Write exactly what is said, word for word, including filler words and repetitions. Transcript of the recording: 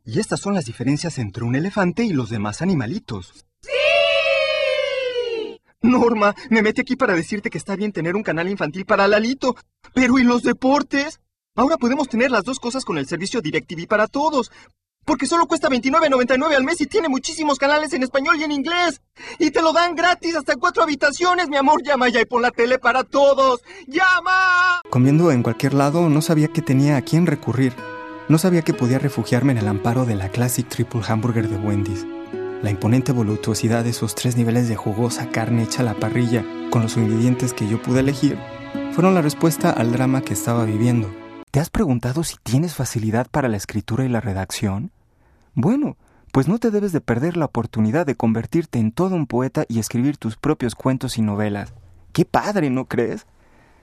Y estas son las diferencias entre un elefante y los demás animalitos. ¡Sí! Norma, me metí aquí para decirte que está bien tener un canal infantil para Lalito. Pero ¿y los deportes? Ahora podemos tener las dos cosas con el servicio DirecTV para todos. Porque solo cuesta veintinueve noventa y nueve al mes y tiene muchísimos canales en español y en inglés. Y te lo dan gratis hasta cuatro habitaciones, mi amor. Llama ya y pon la tele para todos. ¡Llama! Comiendo en cualquier lado, no sabía que tenía a quién recurrir. No sabía que podía refugiarme en el amparo de la Classic Triple Hamburger de Wendy's. La imponente voluptuosidad de esos tres niveles de jugosa carne hecha a la parrilla, con los ingredientes que yo pude elegir, fueron la respuesta al drama que estaba viviendo. ¿Te has preguntado si tienes facilidad para la escritura y la redacción? Bueno, pues no te debes de perder la oportunidad de convertirte en todo un poeta y escribir tus propios cuentos y novelas. ¡Qué padre!, ¿no crees?